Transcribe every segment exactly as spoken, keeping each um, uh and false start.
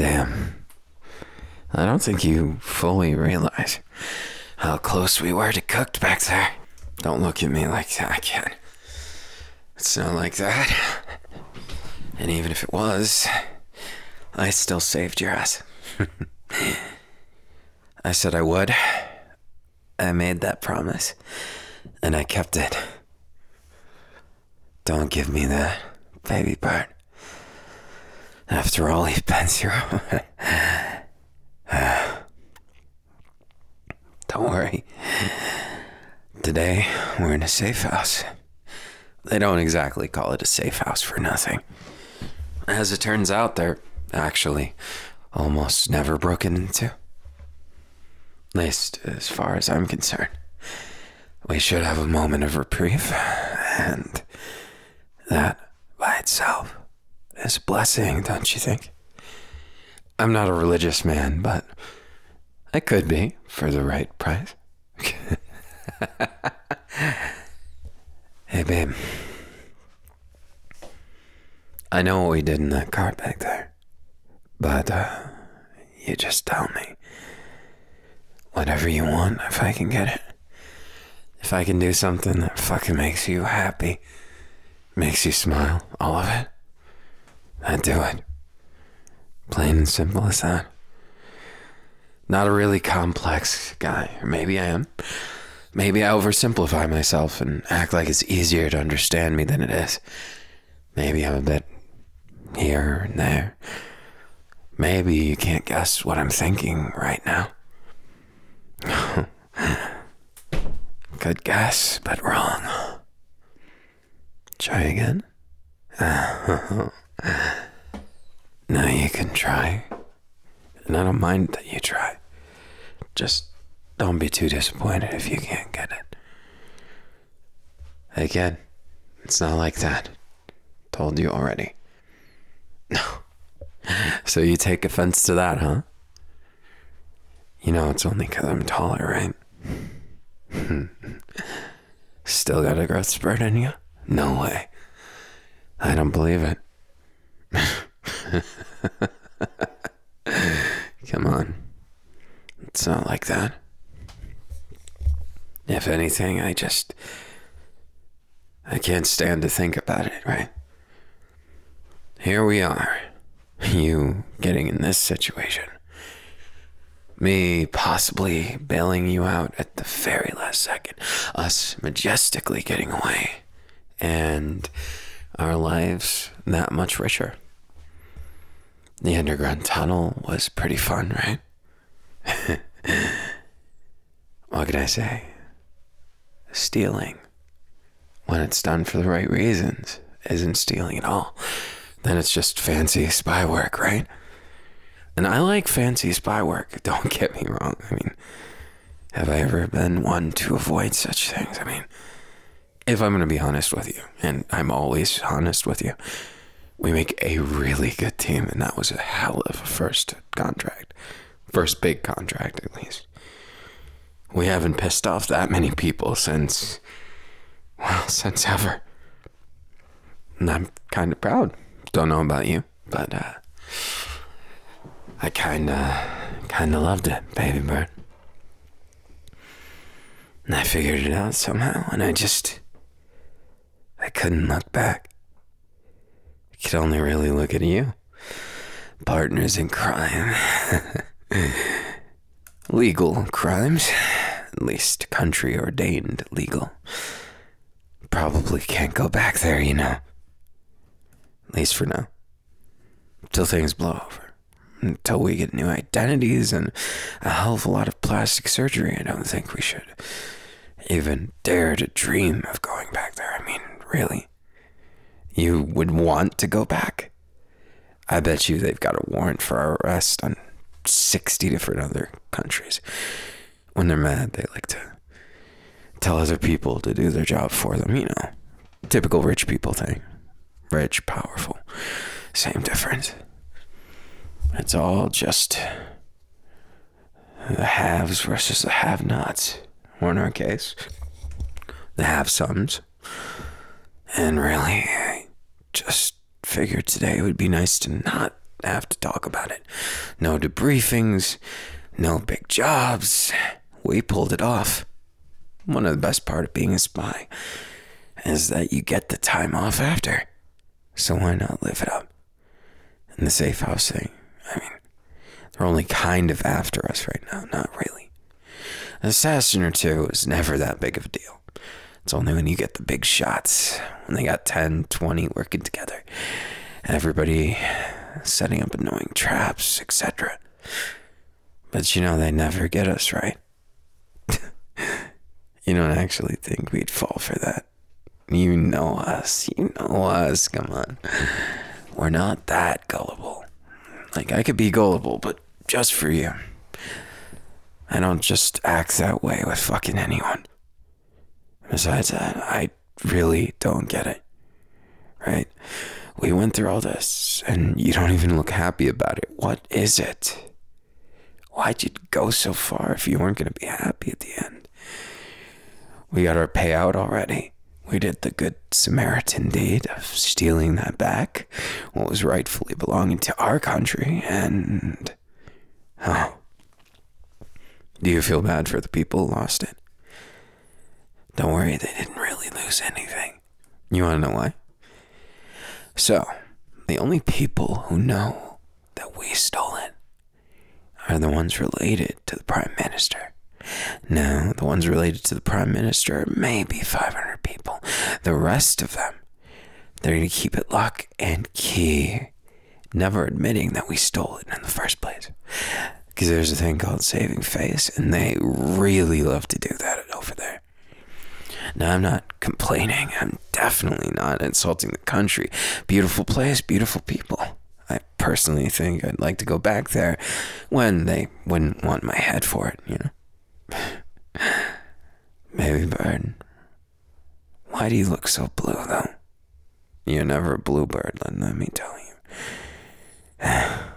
Damn. I don't think you fully realize how close we were to cooked back there. Don't look at me like that, kid. It's not like that. And even if it was, I still saved your ass. I said I would. I made that promise, and I kept it. Don't give me that, baby bird. After all you've been through. Don't worry. Today, we're in a safe house. They don't exactly call it a safe house for nothing. As it turns out, they're actually almost never broken into. At least, as far as I'm concerned. We should have a moment of reprieve, and that, by itself, is a blessing, don't you think? I'm not a religious man, but I could be for the right price. Hey, babe. I know what we did in that car back there, but uh, you just tell me. Whatever you want, if I can get it. If I can do something that fucking makes you happy, makes you smile, all of it, I'd do it. Plain and simple as that. Not a really complex guy, or maybe I am. Maybe I oversimplify myself and act like it's easier to understand me than it is. Maybe I'm a bit here and there. Maybe you can't guess what I'm thinking right now. Good guess, but wrong. Try again. Now you can try. And I don't mind that you try. Just don't be too disappointed if you can't get it. Again, it's not like that. Told you already. No. So you take offense to that, huh? You know it's only because I'm taller, right? Still got a growth spurt in you? No way. I don't believe it. Come on. It's not like that. If anything, I just... I can't stand to think about it, right? Here we are. You getting in this situation. Me possibly bailing you out at the very last second. Us majestically getting away. And our lives that much richer. The underground tunnel was pretty fun, right? What can I say? Stealing, when it's done for the right reasons, isn't stealing at all. Then it's just fancy spy work, right? And I like fancy spy work, don't get me wrong. I mean, have I ever been one to avoid such things? I mean, if I'm going to be honest with you, and I'm always honest with you, we make a really good team, and that was a hell of a first contract. First big contract, at least. We haven't pissed off that many people since, well, since ever. And I'm kind of proud. Don't know about you, but uh, I kind of, kind of loved it, baby bird. And I figured it out somehow, and I just, I couldn't look back. I could only really look at you. Partners in crime. Legal crimes. At least country ordained legal. Probably can't go back there, you know. At least for now. Till things blow over. Until we get new identities and a hell of a lot of plastic surgery, I don't think we should even dare to dream of going back there. I mean, really? You would want to go back? I bet you they've got a warrant for our arrest on sixty different other countries. When they're mad, they like to tell other people to do their job for them, you know. Typical rich people thing. Rich, powerful. Same difference. It's all just the haves versus the have-nots. Or in our case, the have-somes. And really, I just figured today it would be nice to not have to talk about it. No debriefings, no big jobs. We pulled it off. One of the best part of being a spy is that you get the time off after. So why not live it up? And the safe house thing, I mean, they're only kind of after us right now, not really. An assassin or two is never that big of a deal. It's only when you get the big shots, when they got ten, twenty working together, everybody setting up annoying traps, et cetera. But you know, they never get us, right? You don't actually think we'd fall for that. You know us, you know us, come on. We're not that gullible. Like, I could be gullible, but just for you. I don't just act that way with fucking anyone. Besides that, I really don't get it. Right? We went through all this, and you don't even look happy about it. What is it? Why'd you go so far if you weren't going to be happy at the end? We got our payout already. We did the good Samaritan deed of stealing that back, what was rightfully belonging to our country, and... oh. Do you feel bad for the people who lost it? Don't worry, they didn't really lose anything. You want to know why? So, the only people who know that we stole it are the ones related to the Prime Minister. Now, the ones related to the Prime Minister, maybe five hundred people. The rest of them, they're going to keep it lock and key, never admitting that we stole it in the first place. Because there's a thing called saving face, and they really love to do that over there. Now, I'm not complaining. I'm definitely not insulting the country. Beautiful place, beautiful people. I personally think I'd like to go back there when they wouldn't want my head for it, you know? Baby bird, why do you look so blue, though? You're never a bluebird, let me tell you.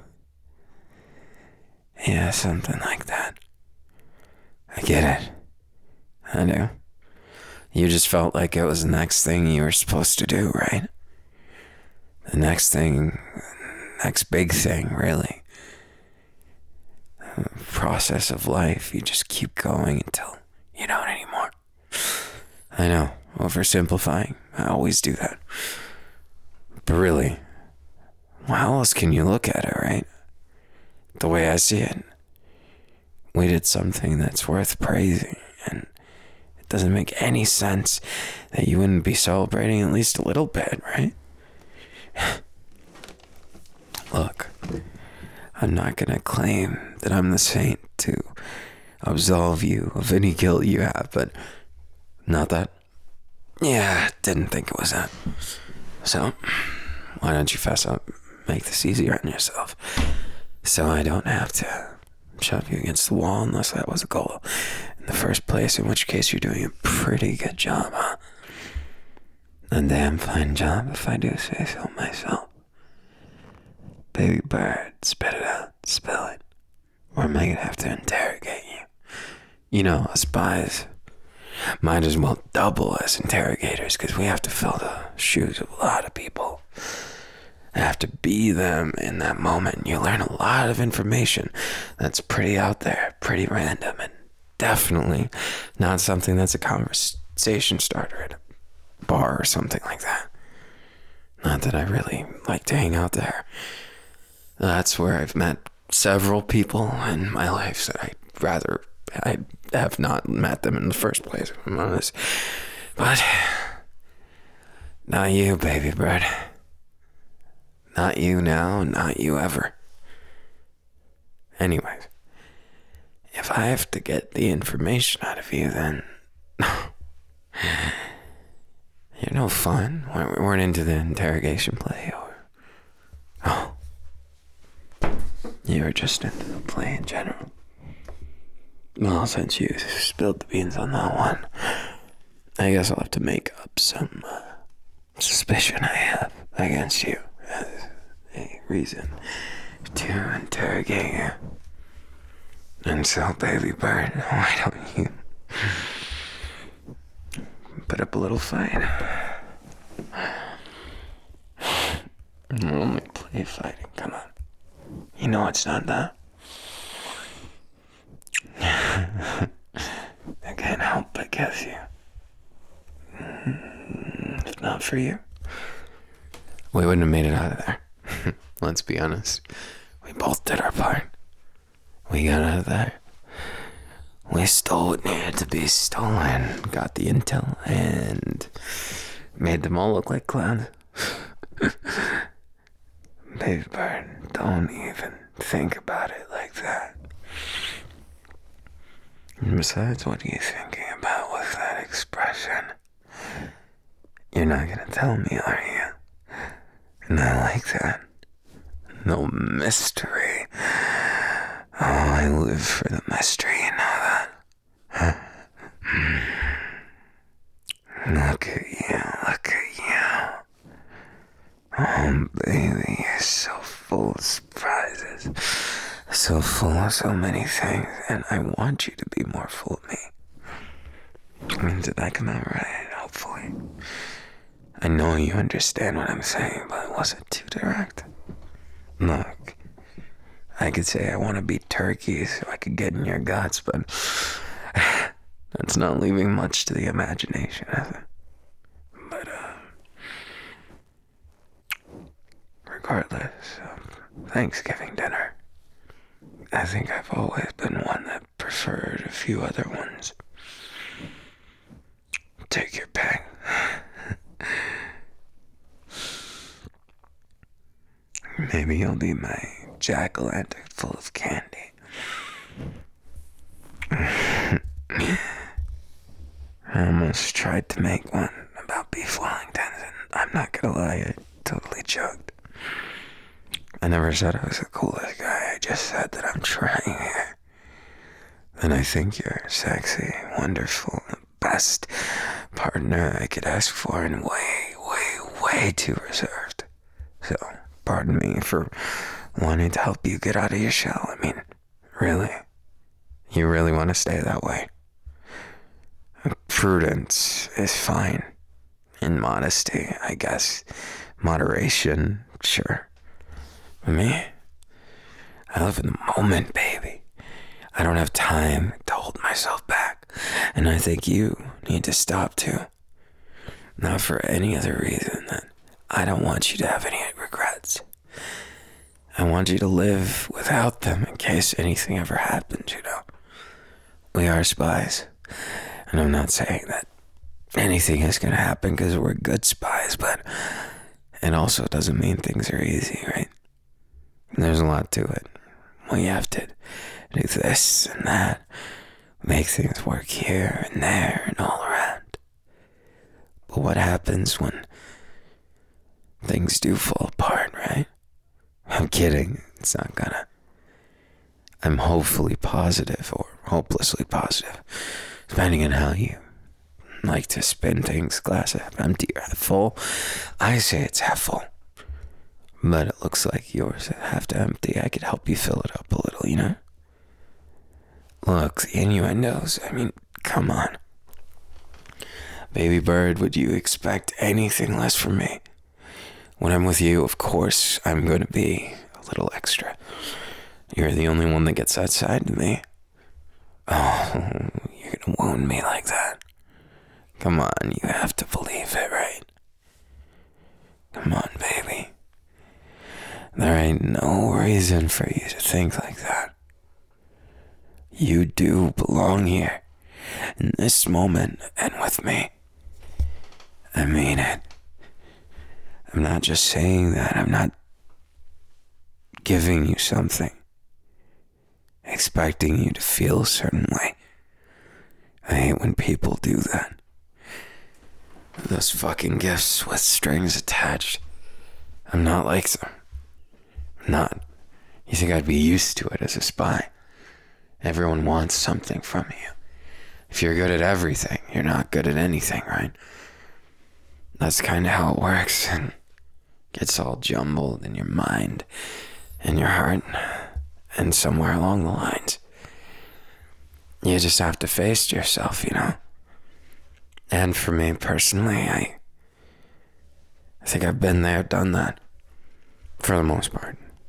Yeah, something like that. I get it. I do. You just felt like it was the next thing you were supposed to do, right? The next thing, next big thing, really. The process of life, you just keep going until you don't anymore. I know, oversimplifying. I always do that. But really, how else can you look at it, right? The way I see it, we did something that's worth praising, and it doesn't make any sense that you wouldn't be celebrating at least a little bit, right? Look, I'm not gonna claim that I'm the saint to absolve you of any guilt you have, but not that. Yeah, didn't think it was that. So, why don't you fess up, make this easier on yourself, so I don't have to shove you against the wall unless that was a goal in the first place, in which case you're doing a pretty good job, huh? A damn fine job, if I do say so myself. Baby bird, spit it out, spill it, or am I gonna have to interrogate you? You know, us spies might as well double as interrogators, because we have to fill the shoes of a lot of people. I have to be them in that moment. You learn a lot of information that's pretty out there, pretty random, and definitely not something that's a conversation starter at a bar or something like that. Not that I really like to hang out there. That's where I've met several people in my life that I'd rather I have not met them in the first place, if I'm honest. But not you, baby bird. Not you now, not you ever. Anyways, if I have to get the information out of you, then you're no fun. We weren't into the interrogation play, or oh, you were just into the play in general. Well, since you spilled the beans on that one, I guess I'll have to make up some uh, suspicion I have against you as a reason to interrogate you. And so, baby bird, why don't you put up a little fight? We'll only play fighting, come on. You know it's not that. I can't help but kiss you. If not for you, we wouldn't have made it out of there. Let's be honest. We both did our part. We got out of there. We stole what needed to be stolen, got the intel, and made them all look like clowns. Baby bird, don't even think about it like that. And besides, what are you thinking about with that expression? You're not gonna tell me, are you? And I like that. No mystery. Oh, I live for the mystery, you know that? Huh? Look at you, look at you. Oh, baby, you're so full of surprises. So full of so many things, and I want you to be more full of me. I mean, did that come out right? Hopefully. I know you understand what I'm saying, but it wasn't too direct. Look, I could say I want to be turkey so I could get in your guts, but that's not leaving much to the imagination, is it? But, uh, regardless of Thanksgiving dinner, I think I've always been one that preferred a few other ones. Take your pick. Maybe you'll be my jack-o'-lantern full of candy. I almost tried to make one about beef Wellingtons, and I'm not gonna lie, I totally joked. I never said I was the coolest guy, I just said that I'm trying here. And I think you're sexy, wonderful, the best partner I could ask for, and way, way, way too reserved. So, pardon me for wanting to help you get out of your shell. I mean, really? You really want to stay that way? Prudence is fine. And modesty, I guess. Moderation, sure. For me, I live in the moment, baby. I don't have time to hold myself back. And I think you need to stop too. Not for any other reason than I don't want you to have any regrets. I want you to live without them in case anything ever happens, you know. We are spies. And I'm not saying that anything is going to happen because we're good spies, but it also doesn't mean things are easy, right? There's a lot to it. We have to do this and that, make things work here and there and all around. But what happens when things do fall apart, right? I'm kidding. It's not gonna. I'm hopefully positive or hopelessly positive, depending on how you like to spin things. Glass half empty or half full. I say it's half full, but it looks like yours is half empty. I could help you fill it up a little, you know? Look, the innuendos, I mean, come on. Baby bird, would you expect anything less from me? When I'm with you, of course, I'm going to be a little extra. You're the only one that gets that side to me. Oh, you're going to wound me like that. Come on, you have to believe it, right? Come on, baby. There ain't no reason for you to think like that. You do belong here, in this moment, and with me. I mean it. I'm not just saying that. I'm not giving you something, expecting you to feel a certain way. I hate when people do that. Those fucking gifts with strings attached. I'm not like them. I'm not. You think I'd be used to it as a spy? Everyone wants something from you. If you're good at everything, you're not good at anything, right? That's kind of how it works, and gets all jumbled in your mind and your heart, and somewhere along the lines, you just have to face yourself, you know? And for me personally, I, I think I've been there, done that, for the most part.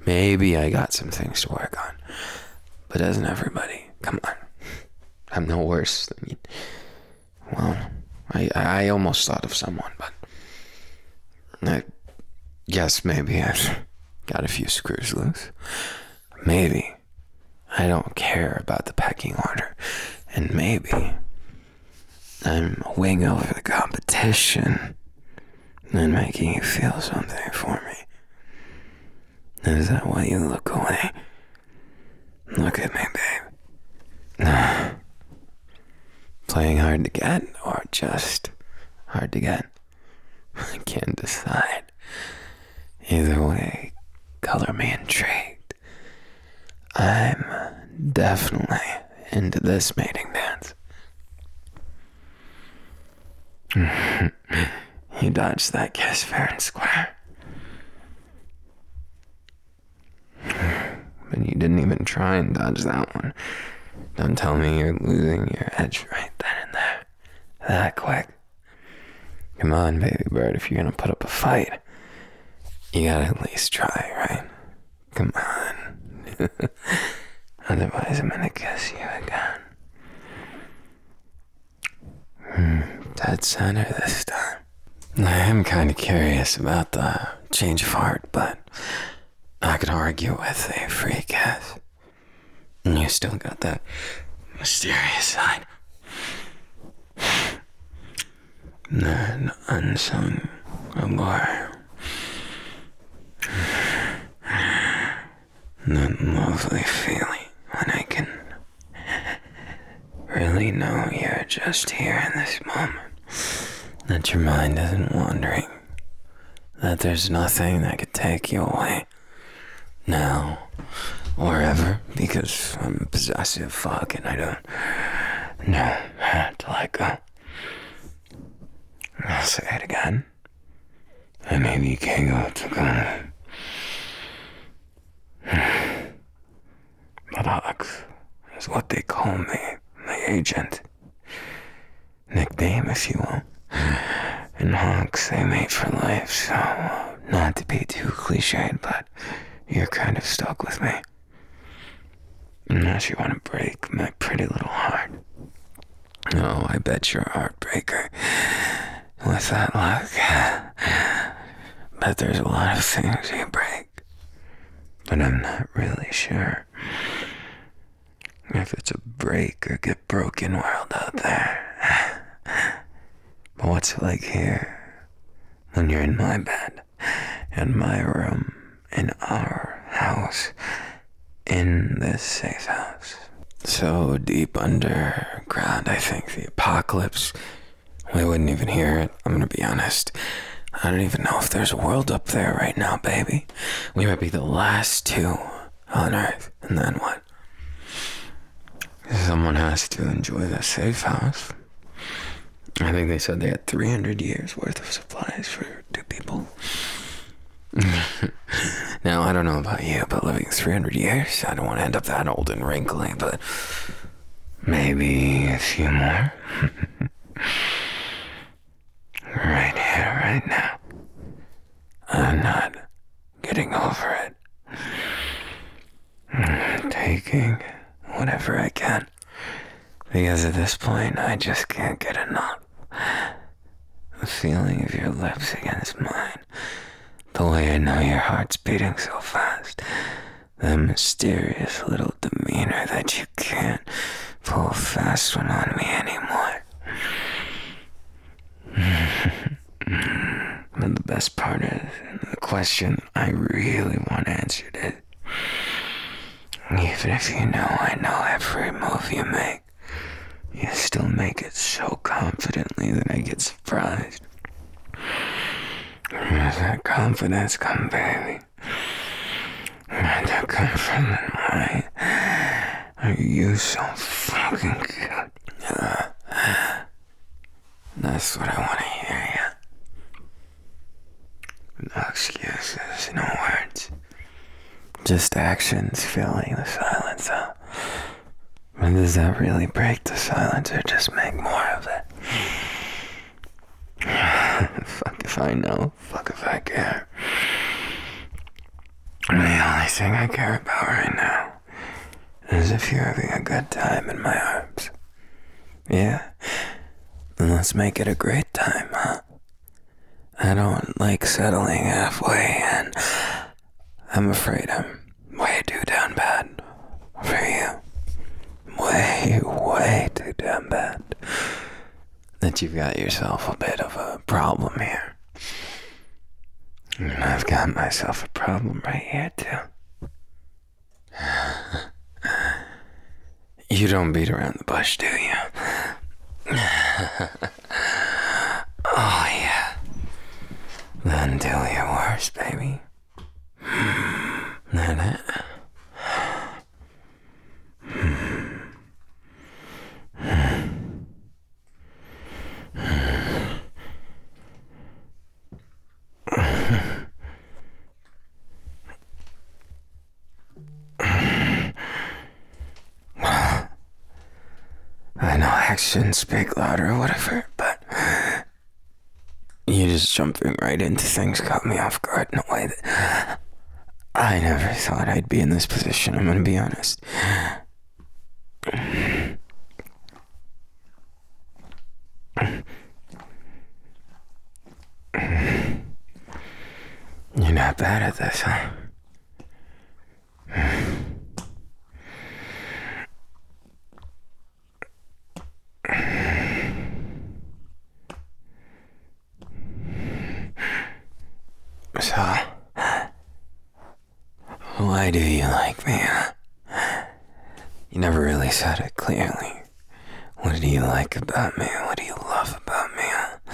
maybe I got some things to work on. But doesn't everybody? Come on. I'm no worse than you. Well, I, I almost thought of someone, but I guess maybe I've got a few screws loose. Maybe I don't care about the pecking order. And maybe I'm winning over the competition and making you feel something for me. Is that why you look away? Look at me, babe. Playing hard to get or just hard to get? I can't decide. Either way, color me intrigued. I'm definitely into this mating dance. You dodged that kiss fair and square. But you didn't even try and dodge that one. Don't tell me you're losing your edge right then and there. That quick. Come on, baby bird, if you're gonna put up a fight, you gotta at least try, right? Come on. Otherwise, I'm gonna kiss you again. Hmm, dead center this time. I am kind of curious about the change of heart, but I could argue with a free kiss. And you still got that mysterious side. That unsung allure. That lovely feeling when I can really know you're just here in this moment. That your mind isn't wandering. That there's nothing that could take you away. Now or ever, because I'm a possessive fuck and I don't know how to let go. I'll say it again. And maybe you can't go to go. But Alex is what they call me, my agent. Nickname, if you will. And Hawks, they mate for life, so uh, not to be too cliched, but you're kind of stuck with me. Unless you want to break my pretty little heart. Oh, I bet you're a heartbreaker. With that luck, bet there's a lot of things you break. But I'm not really sure if it's a break or get broken world out there. But what's it like here when you're in my bed, in my room, in our house, in this safe house? So deep underground, I think the apocalypse, we wouldn't even hear it. I'm gonna be honest. I don't even know if there's a world up there right now, baby. We might be the last two on Earth, and then what? Someone has to enjoy the safe house. I think they said they had three hundred years worth of supplies for two people. Now, I don't know about you, but living three hundred years, I don't want to end up that old and wrinkly, but maybe a few more. Right here, right now. I'm not getting over it. I'm taking whatever I can. Because at this point, I just can't get enough. The feeling of your lips against mine. The way I know your heart's beating so fast. The mysterious little demeanor that you can't pull a fast one on me anymore. And the best part is, the question I really want answered is, even if you know I know every move you make, you still make it so confidently that I get surprised. Where does that confidence come, baby? Where did that come from and why are you so fucking good? Uh, that's what I want to hear, yeah. No excuses, no words. Just actions filling the silence out. And does that really break the silence or just make more of it? Fuck if I know. Fuck if I care. The only thing I care about right now is if you're having a good time in my arms. Yeah? Then let's make it a great time, huh? I don't like settling halfway, and I'm afraid I'm way too down bad for you. Way, way too damn bad. That you've got yourself a bit of a problem here. And I've got myself a problem right here, too. You don't beat around the bush, do you? Oh, yeah. Then do your worst, baby. Then it. I know actions speak louder or whatever, but you just jumping right into things caught me off guard in a way that I never thought I'd be in this position, I'm gonna be honest. You're not bad at this, huh? So, why do you like me? You never really said it clearly. What do you like about me? What do you love about me?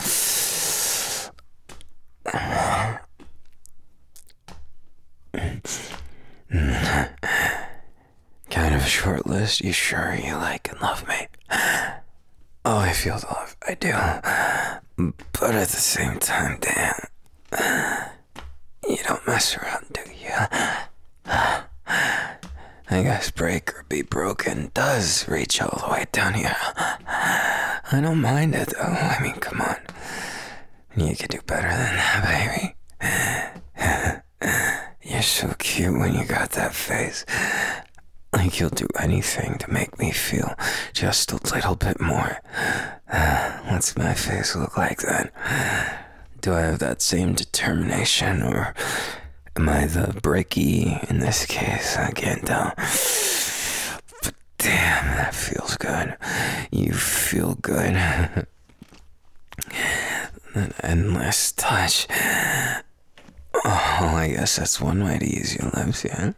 Kind of a short list. You sure you like and love me? Oh, I feel the love. I do. But at the same time, damn. You don't mess around, do you? I guess break or be broken does reach all the way down here. I don't mind it, though. I mean, come on. You could do better than that, baby. You're so cute when you got that face. Like you'll do anything to make me feel just a little bit more. What's my face look like then? Do I have that same determination, or am I the breaky in this case? I can't tell. But damn, that feels good. You feel good. An endless touch. Oh, I guess that's one way to use your lips, yeah?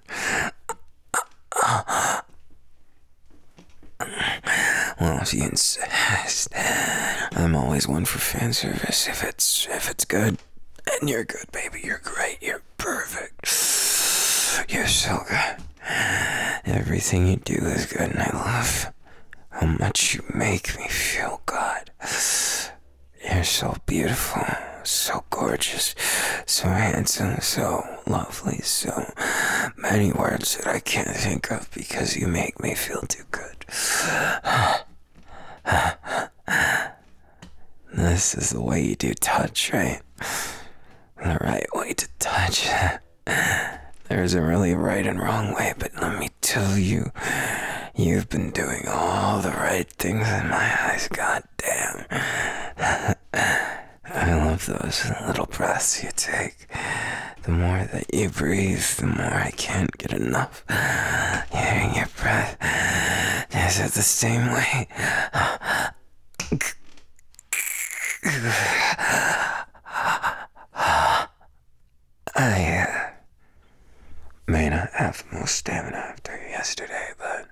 Well, if you insist, I'm always one for fan service. If it's if it's good, and you're good, baby, you're great, you're perfect. You're so good. Everything you do is good, and I love how much you make me feel good. You're so beautiful, so gorgeous, so handsome, so lovely, so many words that I can't think of because you make me feel too good. This is the way you do touch, right? The right way to touch. There isn't really a right and wrong way, but let me tell you, you've been doing all the right things in my eyes, goddamn. I love those little breaths you take. The more that you breathe, the more I can't get enough. Hearing your breath, is it the same way? I uh, may not have the most stamina after yesterday, but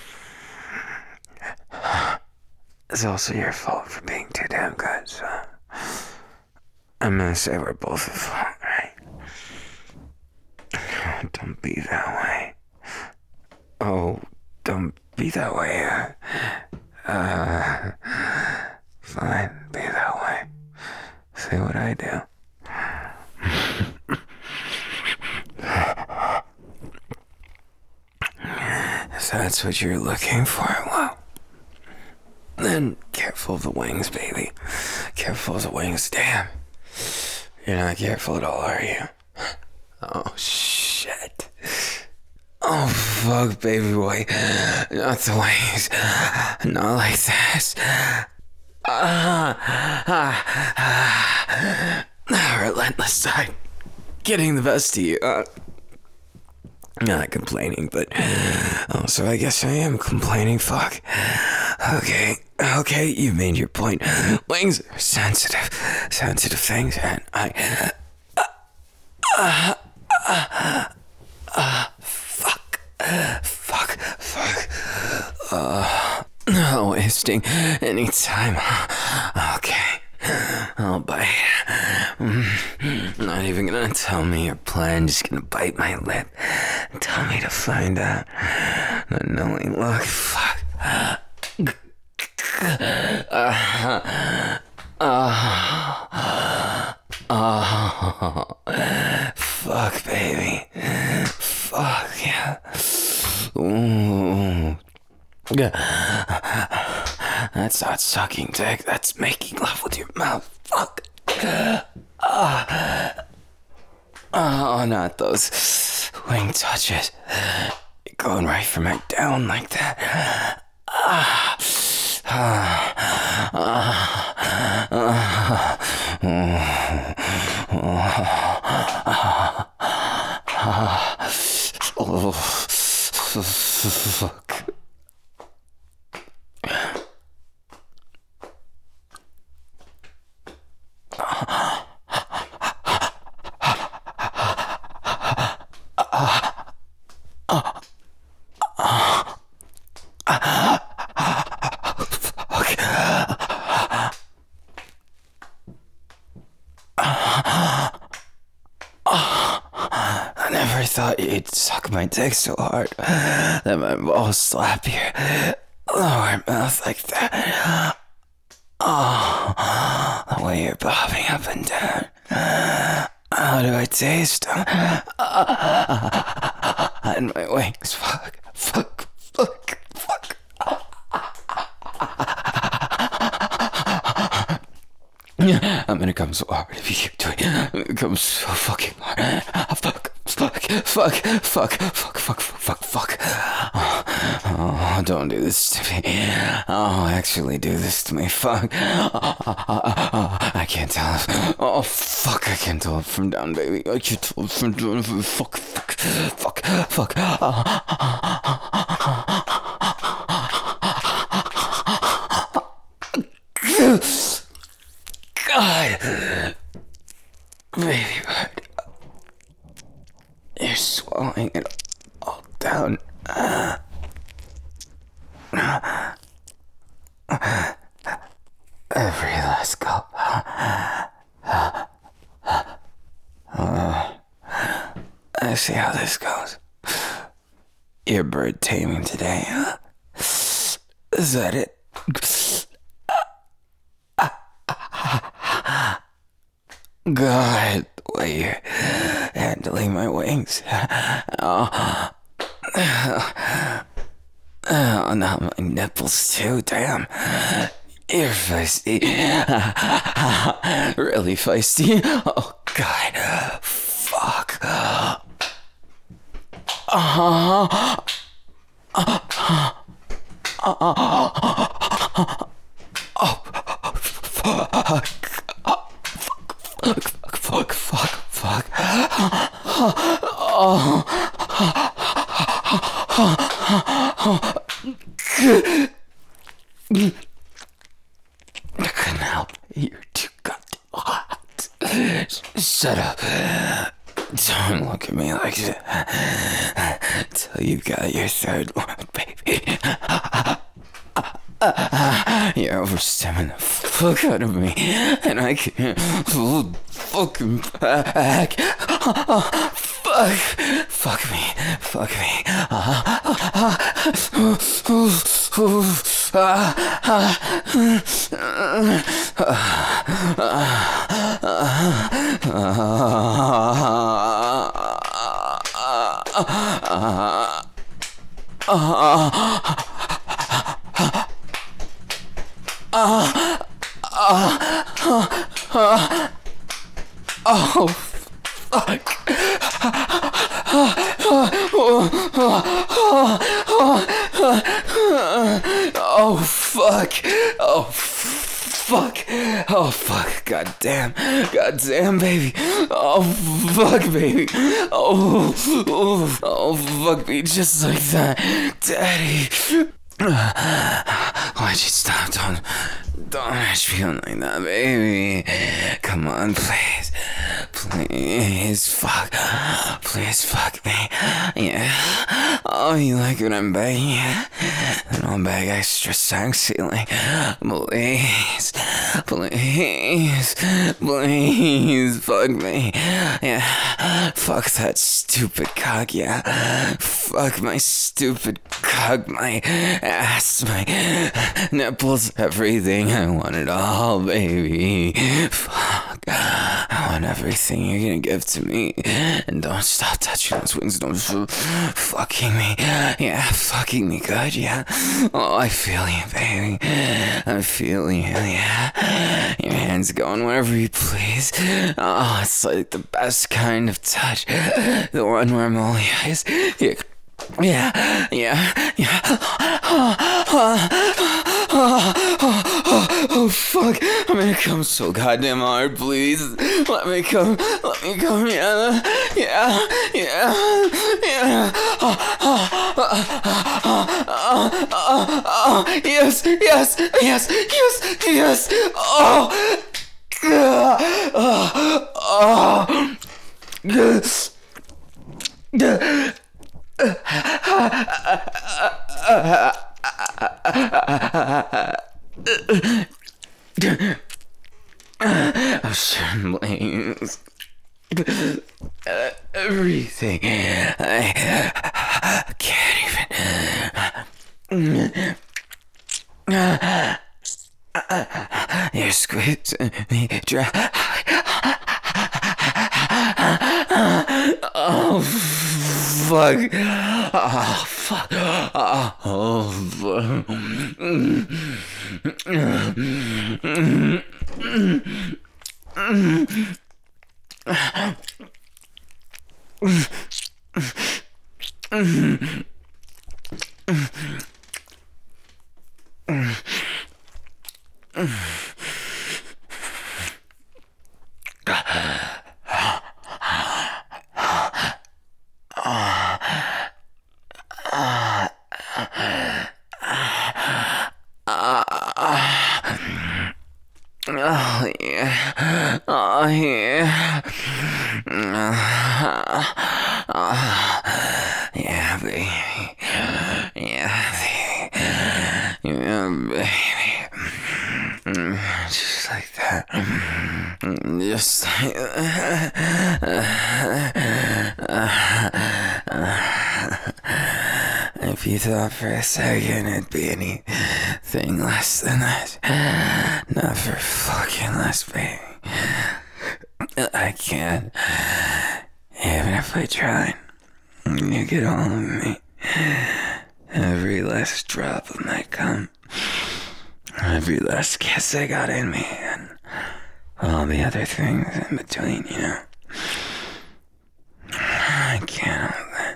it's also your fault for being too damn good, so I'm gonna say we're both at fault, right? Don't be that way. Oh, don't be that way. Uh, uh, fine, be that way. Say what I do. If that's what you're looking for, well, then careful of the wings, baby. Careful of the wings, damn. You're not careful at all, are you? Oh, shit. fuck, baby boy. Not the ways. Not like this. Ah, ah, ah. Relentless side. Getting the best of you. Uh, not complaining, but also I guess I am complaining. Fuck. Okay, okay, you made your point. Wings are sensitive, sensitive things, and I. Uh, uh, uh, uh, fuck, fuck, fuck. Uh, not wasting any time. Okay, I'll bite. Not even gonna tell me your plan, just gonna bite my lip and tell me to find out. The knowing look, fuck. Uh, uh, uh, fuck, baby. Fuck, yeah. Ooh. That's not sucking dick, that's making love with your mouth. Fuck. Uh, oh, not those wing touches. You're going right for my down like that. Ah. Ah. Ah. Ah. Oh, fuck. I never thought you'd suck my dick so hard that my balls slap your lower mouth like that. Oh, the way you're bobbing up and down. How do I taste them? And my wings. Fuck, fuck, fuck, fuck. I'm gonna come so hard if you keep doing it. I'm gonna come so fucking hard. Fuck, fuck, fuck, fuck, fuck, fuck, fuck, fuck. Oh, oh, don't do this to me. Oh, actually do this to me. Fuck. Oh, oh, oh, oh, I can't tell if. Oh, fuck, I can't tell it from down, baby. I can't tell it from down. Fuck, fuck, fuck, fuck. Oh, God, baby bird, you're swallowing it all down. Uh, every last gulp. Uh, I see how this goes. You're bird taming today, huh? Is that it? God, the way you're handling my wings. Oh, oh, now my nipples too, damn. You're feisty. Really feisty. Oh, God. Fuck. Uh-huh. Uh-huh. Oh, fuck. Fuck, fuck, fuck, fuck, fuck. Oh. I couldn't help it. You're too goddamn hot. Shut up. Don't look at me like that. Till you got your third one, baby. You're overstepping the fuck out of me, and I can't hold fucking back. Fuck, fuck me, fuck me. Uh, uh, uh, uh, oh, fuck. Oh, fuck. Oh, fuck. Oh, fuck. God damn. God damn, baby. Oh, fuck, baby. Oh, oh, oh, fuck me just like that. Daddy. Why'd you stop? Don't, don't rush me like that, baby. Come on, please. Please, fuck. Please, fuck me. Yeah. Oh, you like when I'm begging you? And I'll beg extra sexy, like, please. Please. Please, fuck me. Yeah. Fuck that stupid cock, yeah. Fuck my stupid cock, my ass, my nipples, everything. I want it all, baby. Fuck. I want everything you're gonna give to me. And don't stop touching those wings. Don't f- fucking me. Yeah, fucking me good, yeah. Oh, I feel you, baby. I feel you, yeah. Your hands going wherever you please. Oh, it's like the best kind of touch. The one where I'm all eyes. Yeah. Yeah, yeah, yeah. Oh, oh, oh, oh, oh, fuck. I'm gonna come so goddamn hard, please. Let me come, let me come, yeah, yeah, yeah, yeah. Oh, oh, oh, oh, oh, oh, oh, yes, yes, yes, yes, yes. Oh, oh, oh, yes. Oh, please. Everything. I can't even. You're squeezing me dry. Oh, fuck. Oh, fuck. Oh, oh fuck. Oh, yeah. Oh, yeah. Oh, yeah, baby. Yeah, baby. Yeah, baby. Just like that. Just like that. If you thought for a second it'd be anything less than that, never fucking less, baby. I can't. Even if I tried, you get all of me. Every last drop of my cum, every last kiss I got in me, and all the other things in between, you know. I can't help it.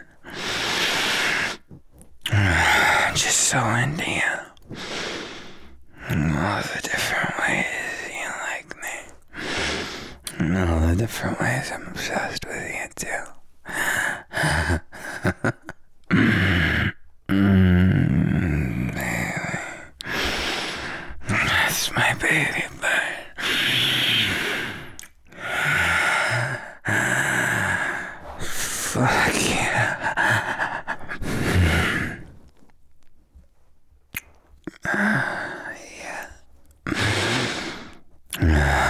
Just so into you. All the different ways you like me. And all the different ways I'm obsessed with you too. mm, baby. That's my baby bird. Fuck yeah. Yeah.